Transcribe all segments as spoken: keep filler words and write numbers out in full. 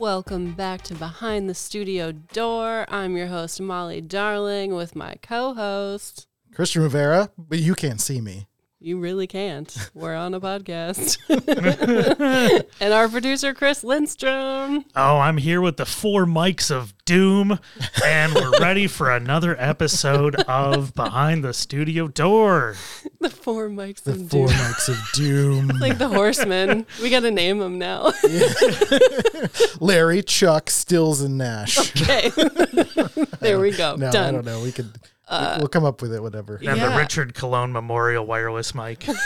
Welcome back to Behind the Studio Door. I'm your host, Molly Darling, with my co-host, Christian Rivera, but you can't see me. You really can't. We're on a podcast. And our producer, Chris Lindstrom. Oh, I'm here with the four mics of doom, and we're ready for another episode of Behind the Studio Door. The four mics The of four doom. mics of doom. Like the Horsemen. We got to name them now. Larry, Chuck, Stills, and Nash. Okay. There we go. No, Done. I don't know. We could. Uh, we'll come up with it. Whatever. And Yeah. the Richard Cologne Memorial Wireless mic. R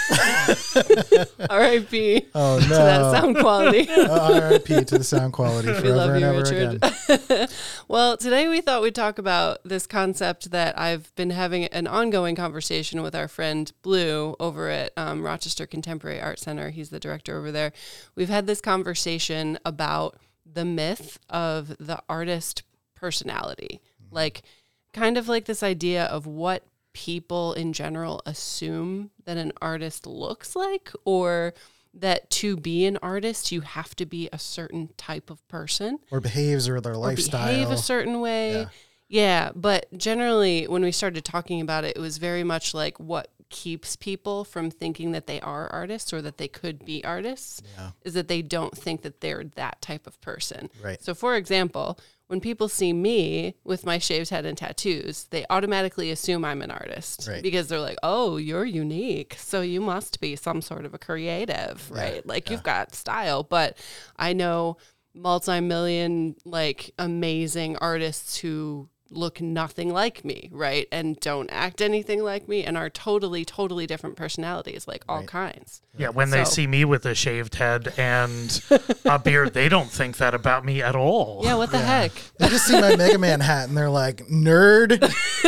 I P Oh no. to that sound quality. Uh, R I P to the sound quality We forever love and you, ever Richard. again. Well, today we thought we'd talk about this concept that I've been having an ongoing conversation with our friend Blue over at um, Rochester Contemporary Art Center. He's the director over there. We've had this conversation about the myth of the artist personality, like kind of like this idea of what people in general assume that an artist looks like, or that to be an artist, you have to be a certain type of person. Or behaves or their Or lifestyle. behave a certain way. Yeah. Yeah, but generally when we started talking about it, it was very much like what keeps people from thinking that they are artists or that they could be artists Yeah. is that they don't think that they're that type of person. Right. So for example, when people see me with my shaved head and tattoos, they automatically assume I'm an artist Right. because they're like, oh, you're unique, so you must be some sort of a creative, Yeah, right? Like yeah. you've got style. But I know multi-million, like amazing artists who look nothing like me, right? And don't act anything like me and are totally, totally different personalities, like all Right. kinds. Yeah, when they So- see me with a shaved head and a beard, they don't think that about me at all. Yeah, what the Yeah. heck? They just see my Mega Man hat and they're like, nerd.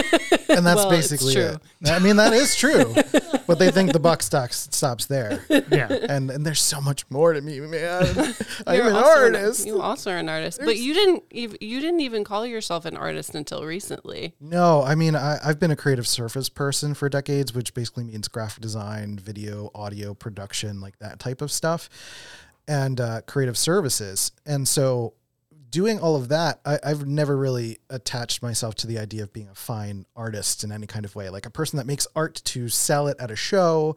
And that's Well, it's basically true. it. I mean, that is true. But they think the buck stops, stops there. Yeah. And and there's so much more to me, man. I'm You're an also artist. you also are an artist, but There's- you didn't. ev- You didn't even call yourself an artist until recently. No, I mean, I, I've been a creative service person for decades, which basically means graphic design, video, audio production, like that type of stuff, and uh, creative services. And so doing all of that, I, I've never really attached myself to the idea of being a fine artist in any kind of way, like a person that makes art to sell it at a show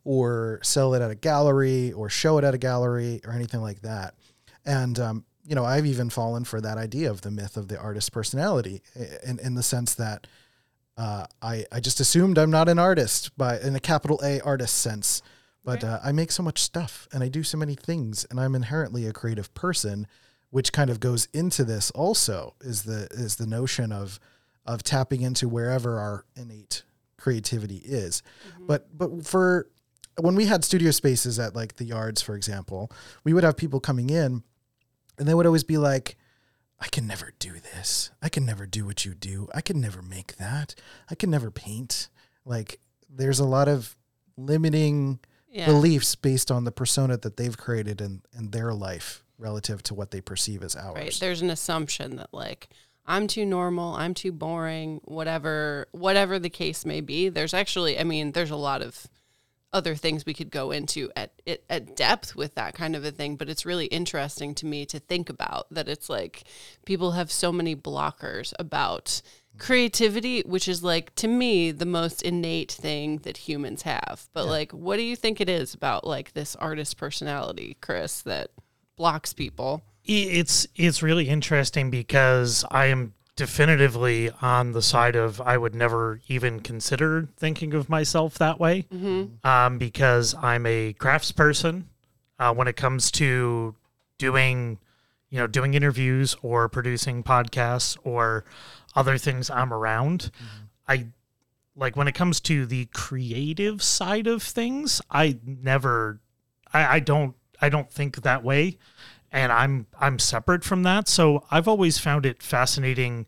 or sell it at a gallery or show it at a gallery or anything like that. And, um, you know, I've even fallen for that idea of the myth of the artist personality in, in the sense that uh, I, I just assumed I'm not an artist by in a capital A artist sense, but Right. uh, I make so much stuff and I do so many things and I'm inherently a creative person, which kind of goes into this also is the, is the notion of, of tapping into wherever our innate creativity is. Mm-hmm. But, but for when we had studio spaces at like the Yards, for example, we would have people coming in and they would always be like, I can never do this. I can never do what you do. I can never make that. I can never paint. Like there's a lot of limiting Yeah. beliefs based on the persona that they've created in, in their life relative to what they perceive as ours. Right. There's an assumption that like I'm too normal, I'm too boring, whatever whatever the case may be. There's actually, I mean, there's a lot of other things we could go into at it at depth with that kind of a thing, but it's really interesting to me to think about that it's like people have so many blockers about creativity, which is like to me the most innate thing that humans have. But Yeah. like what do you think it is about like this artist personality, Chris, that blocks people? It's it's really interesting because I am definitively on the side of I would never even consider thinking of myself that way, Mm-hmm. um, because I'm a crafts person. Uh, when it comes to doing, you know, doing interviews or producing podcasts or other things I'm around, I like when it comes to the creative side of things, I never, I, I don't, I don't think that way. And I'm I'm separate from that. So I've always found it fascinating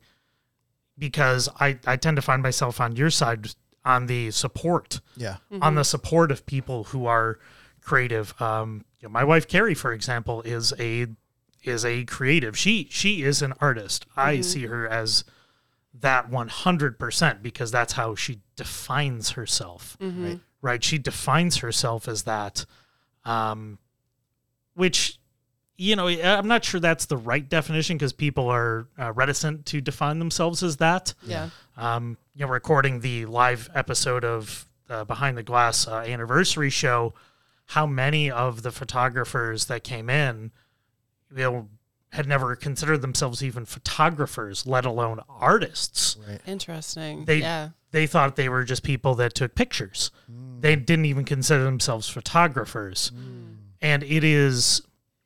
because I, I tend to find myself on your side on the support, Yeah. on the support of people who are creative. Um, you know, my wife Carrie, for example, is a is a creative. She she is an artist. I see her as that one hundred percent because that's how she defines herself. Right. Right? She defines herself as that, um, which you know, I'm not sure that's the right definition because people are uh, reticent to define themselves as that. Yeah. Um, you know, recording the live episode of uh, Behind the Glass uh, anniversary show, how many of the photographers that came in, you know, had never considered themselves even photographers, let alone artists. Right. Interesting. They yeah. they thought they were just people that took pictures. Mm. They didn't even consider themselves photographers. Mm. And it is,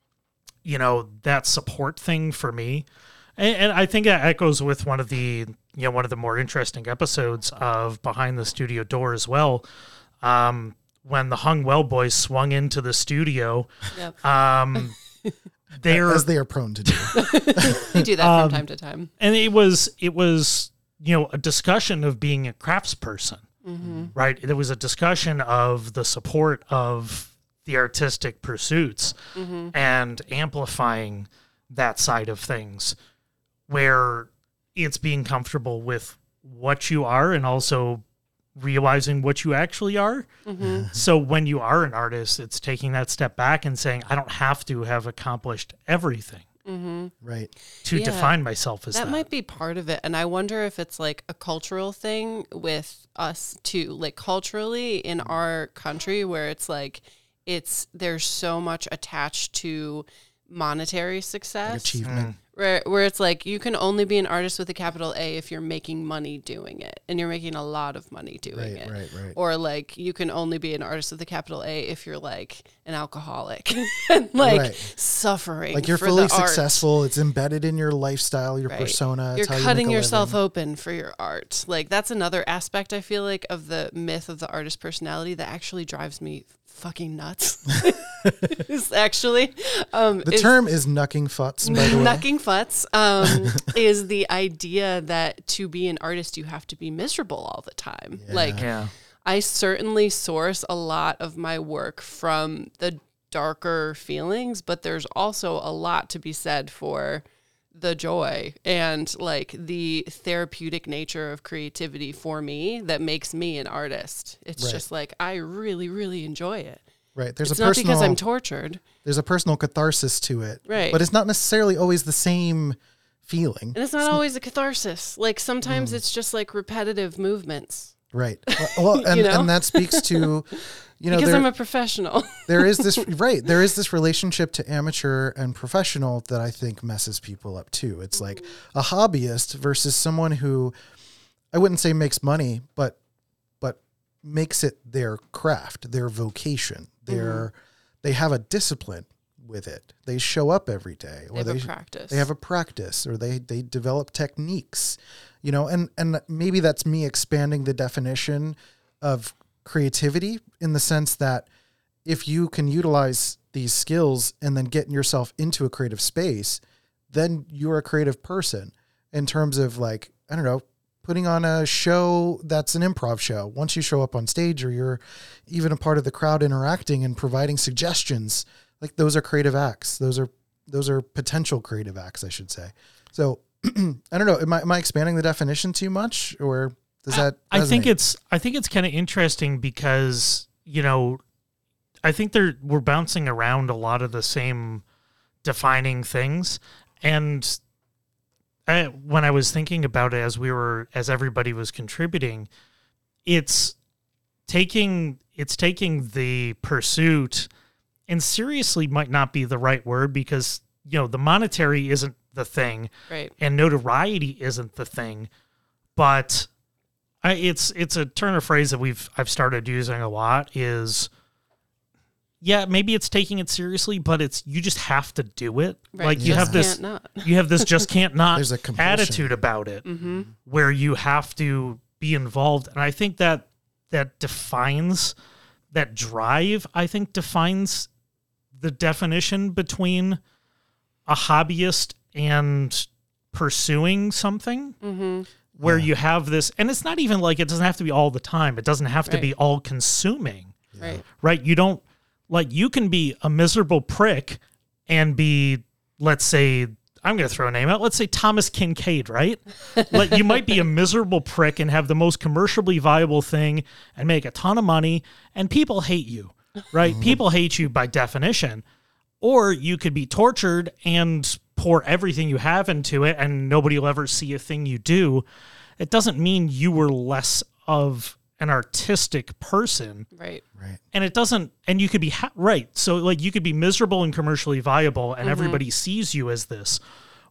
you know, that support thing for me. And, and I think that echoes with one of the, you know, one of the more interesting episodes of Behind the Studio Door as well. Um, when the Hung Well boys swung into the studio, Yep. um, they're, As they are prone to do. We do that um, from time to time. and it was, it was, you know, a discussion of being a craftsperson, Mm-hmm. right? There was a discussion of the support of the artistic pursuits Mm-hmm. and amplifying that side of things, where it's being comfortable with what you are and also realizing what you actually are. Mm-hmm. So when you are an artist, it's taking that step back and saying, I don't have to have accomplished everything Mm-hmm. Right. to Yeah. define myself as that. That might be part of it. And I wonder if it's like a cultural thing with us too, like culturally in our country where it's like, it's, there's so much attached to monetary Like success. achievement. Where, where it's like you can only be an artist with a capital A if you're making money doing it, and you're making a lot of money doing Right, it. right, right. Or like you can only be an artist with a capital A if you're like an alcoholic and like Right. suffering. Like you're for fully the art. successful. It's embedded in your lifestyle, your Right. persona. You're it's how you cutting make a yourself living. open for your art. Like that's another aspect I feel like of the myth of the artist personality that actually drives me fucking nuts. Is actually um, The is- term is knucking futz, by the way. Knucking futz um, is the idea that to be an artist, you have to be miserable all the time. Yeah. Like, Yeah. I certainly source a lot of my work from the darker feelings, but there's also a lot to be said for the joy and like the therapeutic nature of creativity for me that makes me an artist. It's Right. just like, I really, really enjoy it. Right. There's It's a not personal because I'm tortured. there's a personal catharsis to it. Right. But it's not necessarily always the same feeling. And it's not always a catharsis. Like sometimes it's just like repetitive movements. Right. Well, and, You know? and that speaks to, you know, Because there, I'm a professional. there is this, right. There is this relationship to amateur and professional that I think messes people up too. It's like a hobbyist versus someone who I wouldn't say makes money, but, but makes it their craft, their vocation. They're, they have a discipline with it. They show up every day, They have a practice. they have a practice, or they they develop techniques, you know, and and maybe that's me expanding the definition of creativity in the sense that if you can utilize these skills and then get yourself into a creative space, then you're a creative person in terms of like, I don't know, putting on a show that's an improv show. Once you show up on stage or you're even a part of the crowd interacting and providing suggestions, like those are creative acts. Those are those are potential creative acts, I should say. So I don't know. Am I, am I expanding the definition too much, or does that? I think resonate? it's I think it's kind of interesting because, you know, I think they're we're bouncing around a lot of the same defining things. And I, when I was thinking about it as we were as everybody was contributing, it's taking it's taking the pursuit, and seriously might not be the right word because, you know, the monetary isn't the thing right. and notoriety isn't the thing, but I, it's it's a turn of phrase that we've I've started using a lot is, yeah, maybe it's taking it seriously, but it's you just have to do it. Right. Like you Just have this can't not. you have this just can't not There's a compulsion. attitude about it Mm-hmm. where you have to be involved, and I think that that defines that drive. I think defines the definition between a hobbyist and pursuing something, Mm-hmm. where Yeah. you have this, and it's not even like it doesn't have to be all the time. It doesn't have to Right. be all consuming, Right. right? You don't like you can be a miserable prick and be, let's say, I'm going to throw a name out. Let's say Thomas Kincaid, right? Like you might be a miserable prick and have the most commercially viable thing and make a ton of money, and people hate you, right? People hate you by definition. Or you could be tortured and pour everything you have into it and nobody will ever see a thing you do. It doesn't mean you were less of an artistic person. Right. Right. And it doesn't, and you could be, ha- right. So like you could be miserable and commercially viable and mm-hmm. everybody sees you as this.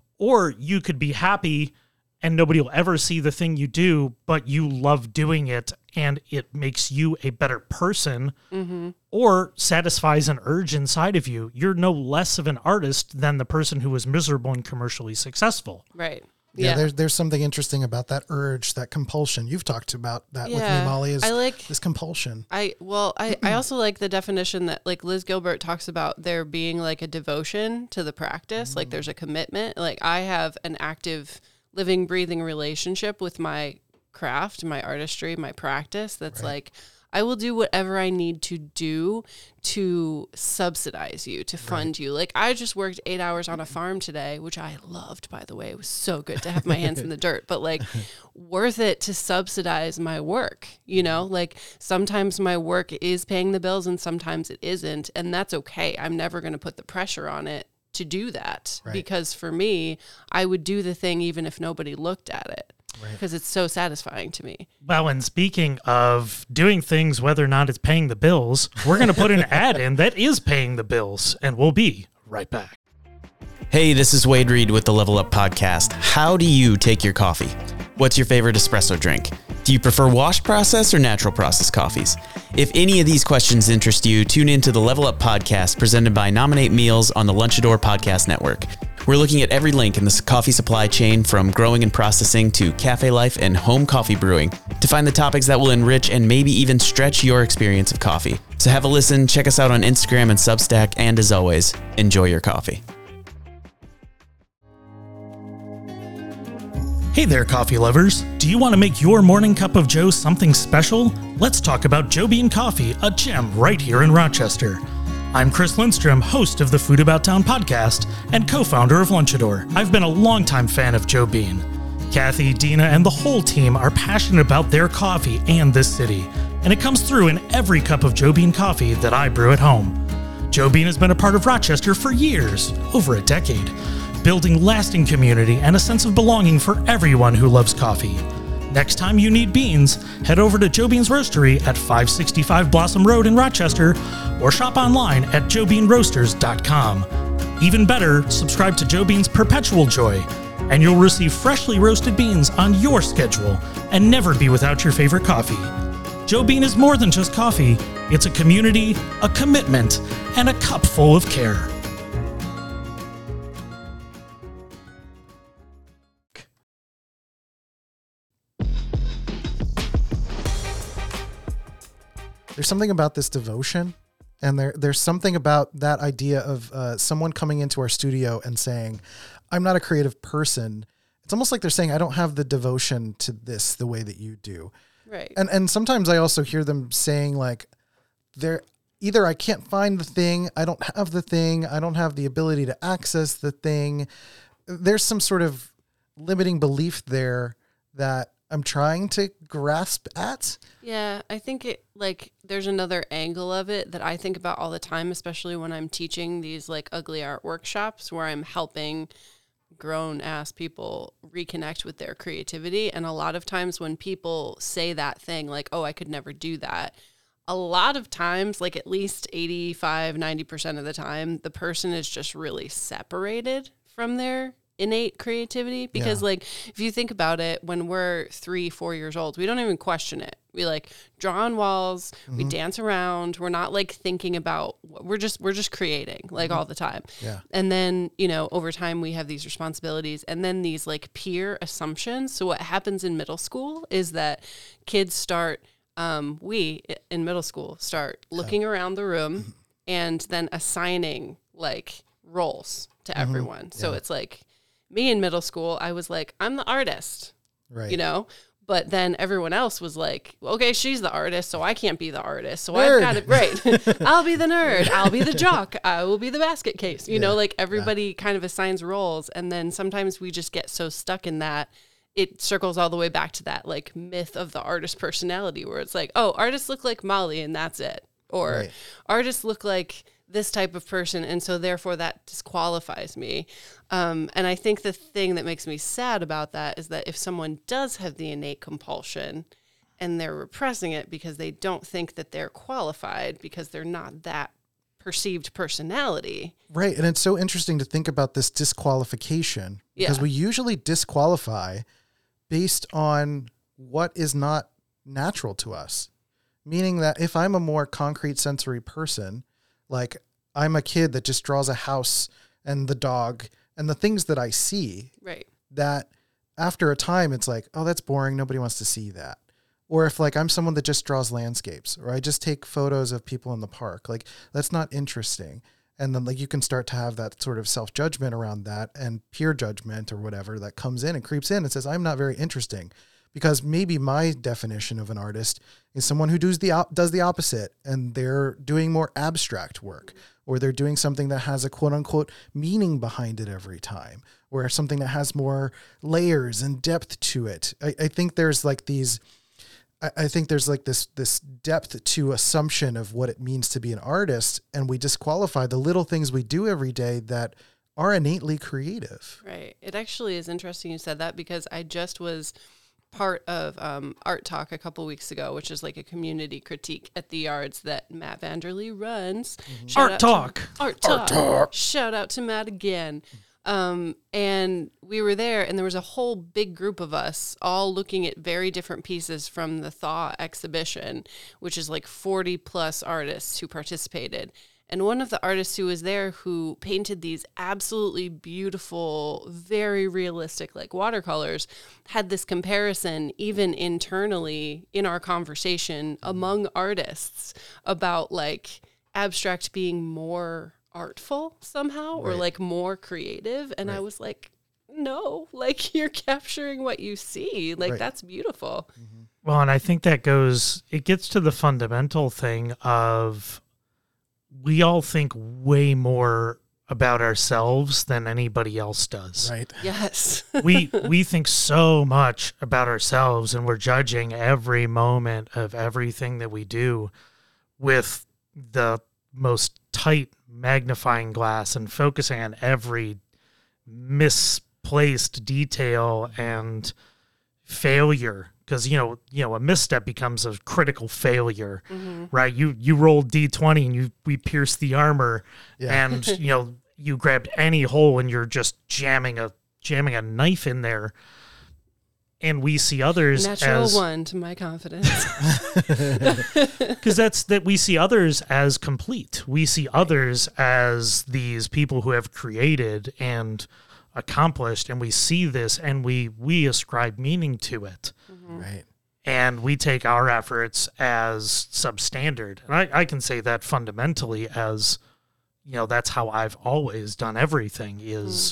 Or you could be happy and nobody will ever see the thing you do, but you love doing it and it makes you a better person mm-hmm. or satisfies an urge inside of you. You're no less of an artist than the person who was miserable and commercially successful. Right. Yeah, yeah. there's there's something interesting about that urge, that compulsion. You've talked about that yeah. with me, Molly, is I like, this compulsion. I well, I, I also like the definition that like Liz Gilbert talks about there being like a devotion to the practice, mm. like there's a commitment. Like I have an active living, breathing relationship with my craft, my artistry, my practice. That's right. Like, I will do whatever I need to do to subsidize you, to fund right. you. Like I just worked eight hours on a farm today, which I loved, by the way. It was so good to have my hands in the dirt, but like worth it to subsidize my work. You know, like sometimes my work is paying the bills and sometimes it isn't. And that's okay. I'm never going to put the pressure on it to do that right. because for me, I would do the thing even if nobody looked at it because right. it's so satisfying to me. Well, and speaking of doing things, whether or not it's paying the bills, we're going to put an ad in that is paying the bills, and we'll be right back. Hey, this is Wade Reed with the Level Up Podcast. How do you take your coffee? What's your favorite espresso drink? Do you prefer wash process or natural process coffees? If any of these questions interest you, tune into the Level Up Podcast presented by Nominate Meals on the Lunchador Podcast Network. We're looking at every link in the coffee supply chain from growing and processing to cafe life and home coffee brewing to find the topics that will enrich and maybe even stretch your experience of coffee. So have a listen, check us out on Instagram and Substack, and as always, enjoy your coffee. Hey there, coffee lovers. Do you want to make your morning cup of joe something special? Let's talk about Joe Bean Coffee, a gem right here in Rochester. I'm Chris Lindstrom, host of the Food About Town podcast and co-founder of Lunchador. I've been a longtime fan of Joe Bean. Kathy, Dina, and the whole team are passionate about their coffee and this city, and it comes through in every cup of Joe Bean coffee that I brew at home. Joe Bean has been a part of Rochester for years, over a decade, building lasting community and a sense of belonging for everyone who loves coffee. Next time you need beans, head over to Joe Bean's Roastery at five sixty-five Blossom Road in Rochester or shop online at joe bean roasters dot com. Even better, subscribe to Joe Bean's Perpetual Joy, and you'll receive freshly roasted beans on your schedule and never be without your favorite coffee. Joe Bean is more than just coffee. It's a community, a commitment, and a cup full of care. There's something about this devotion, and there there's something about that idea of uh, someone coming into our studio and saying, I'm not a creative person. It's almost like they're saying, I don't have the devotion to this the way that you do. Right. And and sometimes I also hear them saying like, they're either I can't find the thing, I don't have the thing, I don't have the ability to access the thing. There's some sort of limiting belief there that I'm trying to grasp at. Yeah, I think it like there's another angle of it that I think about all the time, especially when I'm teaching these like ugly art workshops where I'm helping grown ass people reconnect with their creativity. And a lot of times when people say that thing like, oh, I could never do that, a lot of times, like at least eighty-five, ninety percent of the time, the person is just really separated from their innate creativity because yeah. like if you think about it, when we're three, four years old, we don't even question it. We like draw on walls, mm-hmm. we dance around. We're not like thinking about, we're just, we're just creating like mm-hmm. all the time. Yeah. And then, you know, over time we have these responsibilities and then these like peer assumptions. So what happens in middle school is that kids start, um, we in middle school start looking yeah. around the room mm-hmm. and then assigning like roles to mm-hmm. everyone. So yeah. it's like, me in middle school, I was like, I'm the artist, right? You know, but then everyone else was like, okay, she's the artist, so I can't be the artist. So nerd. I've got it right. I'll be the nerd. I'll be the jock. I will be the basket case. You yeah. know, like everybody yeah. kind of assigns roles. And then sometimes we just get so stuck in that it circles all the way back to that like myth of the artist personality where it's like, oh, artists look like Molly and that's it. Or right. artists look like this type of person, and so therefore that disqualifies me. Um, and I think the thing that makes me sad about that is that if someone does have the innate compulsion and they're repressing it because they don't think that they're qualified because they're not that perceived personality. Right. And it's so interesting to think about this disqualification because Yeah. we usually disqualify based on what is not natural to us. Meaning that if I'm a more concrete sensory person, like I'm a kid that just draws a house and the dog and the things that I see, Right. that after a time it's like, oh, that's boring. Nobody wants to see that. Or if like I'm someone that just draws landscapes, or I just take photos of people in the park, like that's not interesting. And then like you can start to have that sort of self-judgment around that and peer judgment or whatever that comes in and creeps in and says, I'm not very interesting. Because maybe my definition of an artist is someone who does the op- does the opposite, and they're doing more abstract work, or they're doing something that has a quote unquote meaning behind it every time, or something that has more layers and depth to it. I, I think there's like these, I, I think there's like this this depth to assumption of what it means to be an artist, and we disqualify the little things we do every day that are innately creative. Right. It actually is interesting you said that, because I just was part of um, Art Talk a couple weeks ago, which is like a community critique at the Yards that Matt Vanderlee runs. Mm-hmm. Shout Art out Talk. To, Art Talk. Art Talk. Shout out to Matt again. Um, and we were there, and there was a whole big group of us all looking at very different pieces from the Thaw exhibition, which is like forty plus artists who participated. And one of the artists who was there, who painted these absolutely beautiful, very realistic, like watercolors, had this comparison even internally in our conversation among artists about like abstract being more artful somehow, or Right. like more creative. And I Right. was like, no, like you're capturing what you see. Like Right. that's beautiful. Well, and I think that goes, it gets to the fundamental thing of we all think way more about ourselves than anybody else does. Right. Yes. we we think so much about ourselves, and we're judging every moment of everything that we do with the most tight magnifying glass and focusing on every misplaced detail and failure. Because, you know, you know, a misstep becomes a critical failure, Mm-hmm. right? You you rolled D twenty and you we pierced the armor, Yeah. and you know you grabbed any hole and you're just jamming a jamming a knife in there. And we see others Natural as one to my confidence. because that's that we see others as complete. We see others as these people who have created and accomplished, and we see this and we we ascribe meaning to it. Right. And we take our efforts as substandard. And I, I can say that fundamentally as, you know, that's how I've always done everything is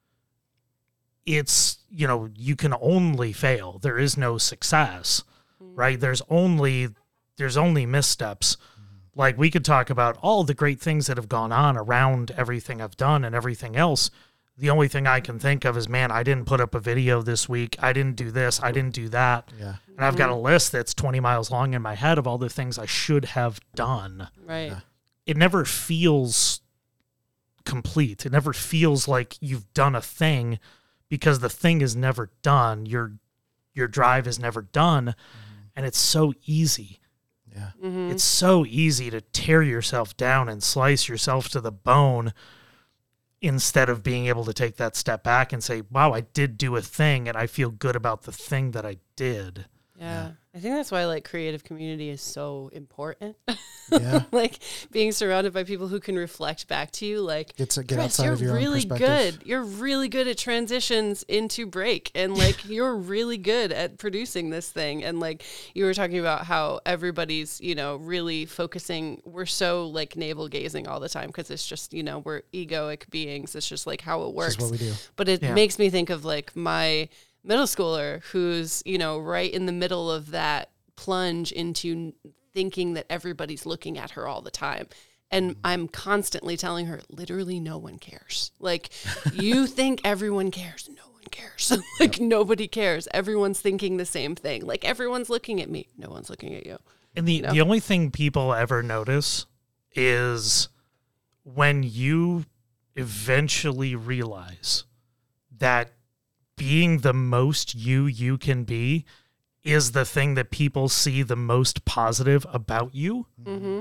it's, you know, you can only fail. There is no success, right? There's only, there's only missteps. Like we could talk about all the great things that have gone on around everything I've done and everything else. The only thing I can think of is, man, I didn't put up a video this week. I didn't do this. I didn't do that. Yeah. And I've got a list that's twenty miles long in my head of all the things I should have done. Right. Yeah. It never feels complete. It never feels like you've done a thing because the thing is never done. Your your drive is never done. And it's so easy. Yeah. Mm-hmm. It's so easy to tear yourself down and slice yourself to the bone instead of being able to take that step back and say, wow, I did do a thing and I feel good about the thing that I did. Yeah. I think that's why like creative community is so important. Yeah. Like being surrounded by people who can reflect back to you like, Get to get Chris, outside you're of your really own perspective. good. You're really good at transitions into break, and like you're really good at producing this thing. And like you were talking about how everybody's, you know, really focusing. We're so like navel gazing all the time because it's just, you know, we're egoic beings. It's just like how it works. This is what we do. But it Yeah. makes me think of like my middle schooler who's, you know, right in the middle of that plunge into thinking that everybody's looking at her all the time. And I'm constantly telling her, literally no one cares. Like you think everyone cares. No one cares. Like nobody cares. Everyone's thinking the same thing. Like everyone's looking at me. No one's looking at you. And the, You know? the only thing people ever notice is when you eventually realize that being the most you you can be is the thing that people see the most positive about you, Mm-hmm.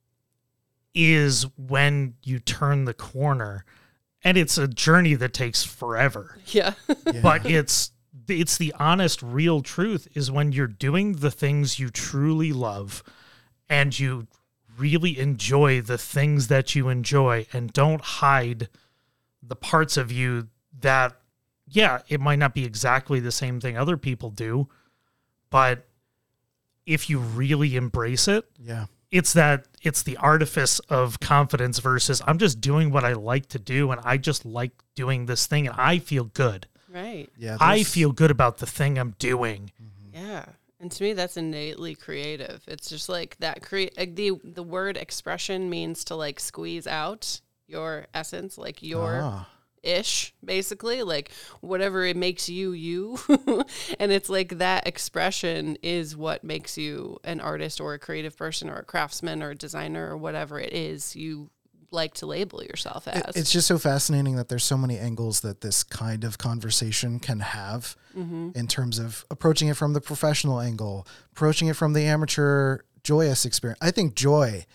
is when you turn the corner. And it's a journey that takes forever. Yeah. Yeah. But it's it's the honest, real truth is when you're doing the things you truly love and you really enjoy the things that you enjoy and don't hide the parts of you that, yeah, it might not be exactly the same thing other people do, but if you really embrace it, yeah. it's that it's the artifice of confidence versus I'm just doing what I like to do and I just like doing this thing and I feel good. Right. Yeah. I there's- feel good about the thing I'm doing. Yeah. And to me, that's innately creative. It's just like that create like the the word expression means to like squeeze out your essence, like your Ah. ish, basically, like whatever it makes you you. And it's like that expression is what makes you an artist or a creative person or a craftsman or a designer or whatever it is you like to label yourself It- as. It's just so fascinating that there's so many angles that this kind of conversation can have Mm-hmm. in terms of approaching it from the professional angle, approaching it from the amateur joyous experience. I think joy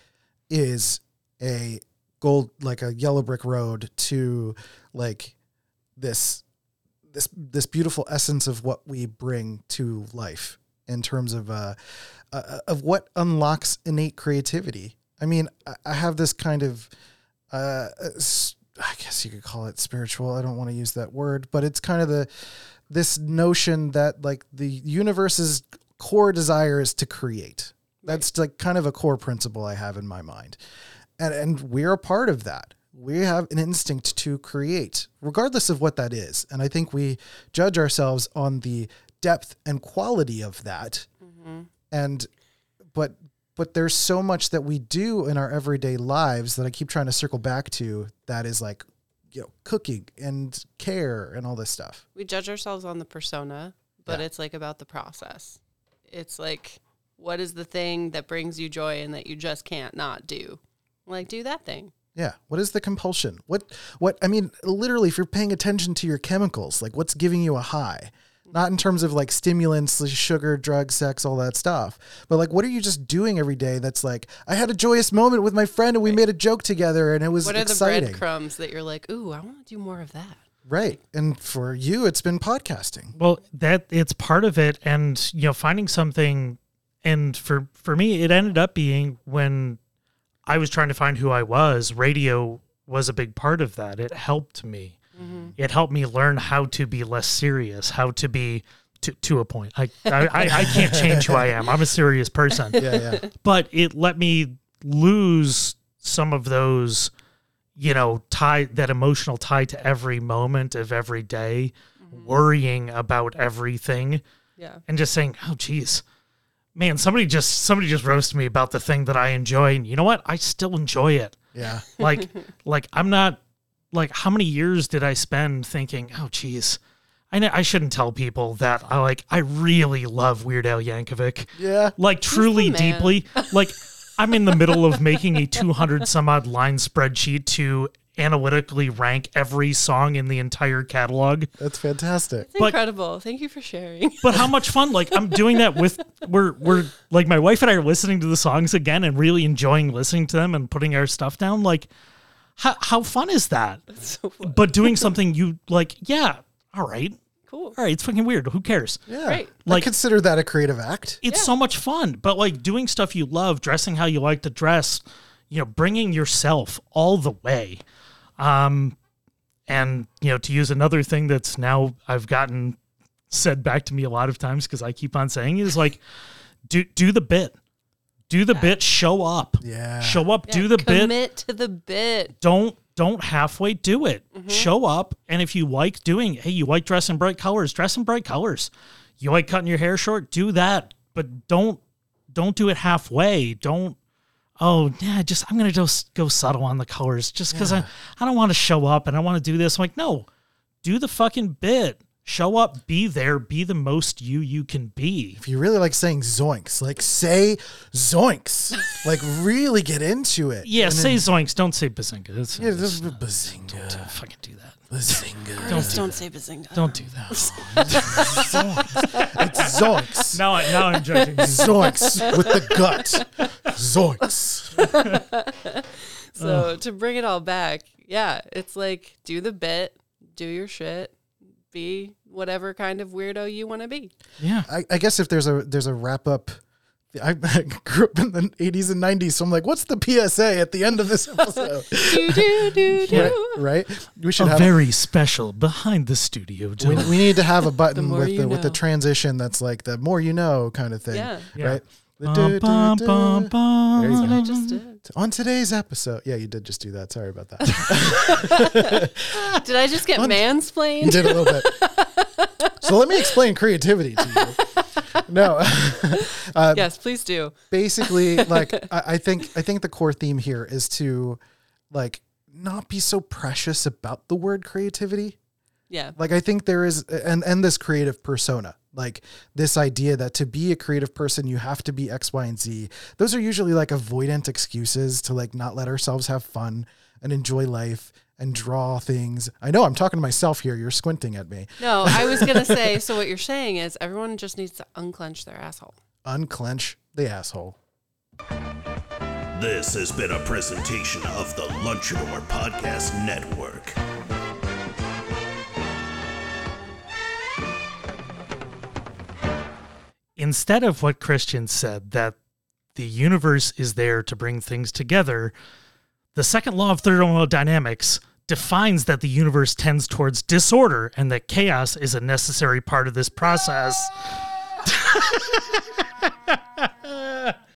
is a gold, like a yellow brick road to like this, this, this beautiful essence of what we bring to life in terms of, uh, uh of what unlocks innate creativity. I mean, I, I have this kind of, uh, s- I guess you could call it spiritual. I don't want to use that word, but it's kind of the, this notion that like the universe's core desire is to create. That's like kind of a core principle I have in my mind. And, and we're a part of that. We have an instinct to create, regardless of what that is. And I think we judge ourselves on the depth and quality of that. Mm-hmm. And, but, but there's so much that we do in our everyday lives that I keep trying to circle back to that is like, you know, cooking and care and all this stuff. We judge ourselves on the persona, but Yeah. it's like about the process. It's like, what is the thing that brings you joy and that you just can't not do? Like, do that thing. Yeah. What is the compulsion? What, what, I mean, literally, if you're paying attention to your chemicals, like what's giving you a high, not in terms of like stimulants, like sugar, drugs, sex, all that stuff, but like, what are you just doing every day? That's like, I had a joyous moment with my friend and we made a joke together and it was What are exciting. the breadcrumbs that you're like, ooh, I want to do more of that? Right. And for you, it's been podcasting. Well, that it's part of it, and you know, finding something, and for for me, it ended up being when I was trying to find who I was. Radio was a big part of that. It helped me. Mm-hmm. It helped me learn how to be less serious, how to be to to a point. I I, I, I can't change who I am. I'm a serious person, Yeah. Yeah. but it let me lose some of those, you know, tie that emotional tie to every moment of every day, worrying about everything, Yeah. and just saying, "Oh, geez, man, somebody just somebody just roasted me about the thing that I enjoy, and you know what? I still enjoy it. Yeah. Like, like I'm not like how many years did I spend thinking, oh, geez." I know I shouldn't tell people that I like I really love Weird Al Yankovic. Yeah. Like truly the man. deeply. Like I'm in the middle of making a two hundred some odd line spreadsheet to analytically rank every song in the entire catalog. That's fantastic. It's But- incredible. Thank you for sharing. But how much fun? Like I'm doing that with we're we're like my wife and I are listening to the songs again and really enjoying listening to them and putting our stuff down. Like how how fun is that? It's so fun. But doing something you like, yeah, all right. Cool. All right, it's fucking weird. Who cares? Yeah. Right. I Like- consider that a creative act. It's Yeah. so much fun. But like doing stuff you love, dressing how you like to dress, you know, bringing yourself all the way. Um, and, you know, to use another thing that's now I've gotten said back to me a lot of times because I keep on saying it is like, do, do the bit. Do the bit, show up. Yeah. Show up, Yeah, do the bit. Commit to the bit. Don't don't halfway do it. Mm-hmm. Show up, and if you like doing, hey, you like dressing bright colors, dress in bright colors. You like cutting your hair short, do that, but don't don't do it halfway. Don't. Oh, yeah, just I'm gonna just go subtle on the colors, just because Yeah. I I don't want to show up and I want to do this. I'm like, no, do the fucking bit. Show up, be there, be the most you you can be. If you really like saying zoinks, like say zoinks, like really get into it. Yeah, And say then- zoinks. Don't say bazinga. It's, Yeah, it's this is not- bazinga. don't fucking do that. Bazinga. Don't Just do don't that. say bazinga. Don't do that. Zoinks. It's zoinks. now, I- now I'm judging. Zoinks with the gut. Zoinks. So to bring it all back, yeah, it's like do the bit, do your shit, be whatever kind of weirdo you want to be. Yeah. I, I guess if there's a there's a wrap up. I grew up in the eighties and nineties, so I'm like, what's the P S A at the end of this episode? do do do do. right, right? We should A have very special behind the studio. we, we need to have a button more with you the with the know. transition that's like the more you know kind of thing. Yeah. Yeah. Right. The Bum, du- du- bum, du. bum, bum. There you That's what I go. just did. On today's episode, yeah, you did just do that. Sorry about that. Did I just get On- You mansplained? did a little bit. So let me explain creativity to you. No, uh, Yes, please do. basically, like I, I think I think the core theme here is to like not be so precious about the word creativity. Yeah. Like I think there is, and and this creative persona, like this idea that to be a creative person you have to be X, Y, and Z. Those are usually like avoidant excuses to like not let ourselves have fun and enjoy life and draw things. I know I'm talking to myself here. You're squinting at me. No, I was going to say, so what you're saying is everyone just needs to unclench their asshole. Unclench the asshole. This has been a presentation of the Lunchador Podcast Network. Instead of what Christian said, that the universe is there to bring things together, the second law of thermodynamics defines that the universe tends towards disorder and that chaos is a necessary part of this process.